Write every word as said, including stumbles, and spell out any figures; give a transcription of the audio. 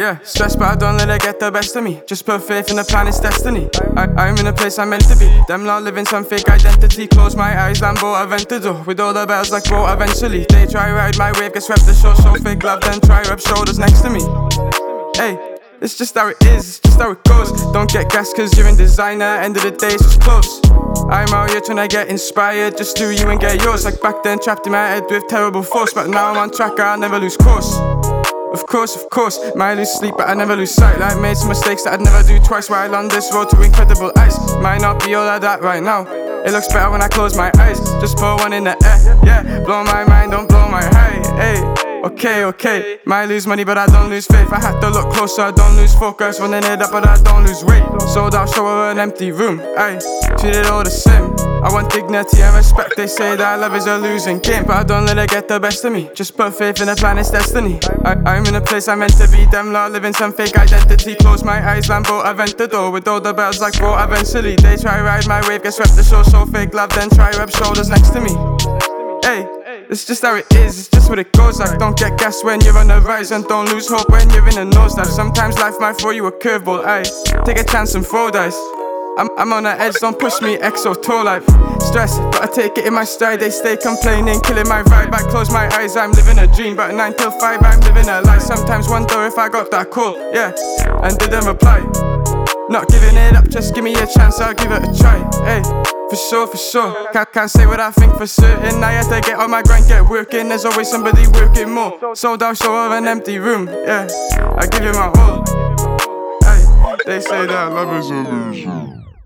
yeah. Stress, but I don't let it get the best of me. Just put faith in the plan, it's destiny. I, I'm in a place I'm meant to be. Them lot living some fake identity. Close my eyes, Lambo Aventador. With all the bells like bro, eventually they try ride my wave, get swept the show. So fake love, then try rub shoulders next to me. Hey, it's just how it is, it's just how it goes. Don't get gas cause you're in designer, end of the day it's just close. I'm out here trying to get inspired, just do you and get yours. Like back then, trapped in my head with terrible force, but now I'm on track, I'll never lose course. Of course, of course, might lose sleep but I never lose sight. Like made some mistakes that I'd never do twice while on this road to incredible heights. Might not be all of that right now, it looks better when I close my eyes. Just put one in the air, yeah. Blow my mind, don't blow my high, hey. Okay, okay, might lose money but I don't lose faith. I had to look closer, I don't lose focus. Running it up but I don't lose weight. Sold out show of an empty room, aye. Treat it all the same. I want dignity and respect. They say that love is a losing game, but I don't let it get the best of me. Just put faith in the plan, it's destiny. I, I'm in a place I'm meant to be. Them lot living some fake identity. Close my eyes, Lambo Aventador. With all the bells like bro, eventually they try ride my wave, get swept the show. So fake love, then try rub shoulders next to me. Hey, it's just how it is, it's just what it goes like. Don't get gas when you're on the rise, and don't lose hope when you're in a nosedive. Sometimes life might throw you a curveball, aye. Take a chance and throw dice. I'm, I'm on the edge, don't push me, exo toe life. Stress, but I take it in my stride. They stay complaining, killing my vibe. I close my eyes, I'm living a dream. But nine till five, I'm living a lie. Sometimes wonder if I got that call, yeah, and didn't reply. Not giving it up, just give me a chance, I'll give it a try, hey. For sure, for sure, can't, can't say what I think for certain. I had to get on my grind, get working. There's always somebody working more. Sold out show of an empty room, yeah. I give you my all, hey. They say that love is a illusion.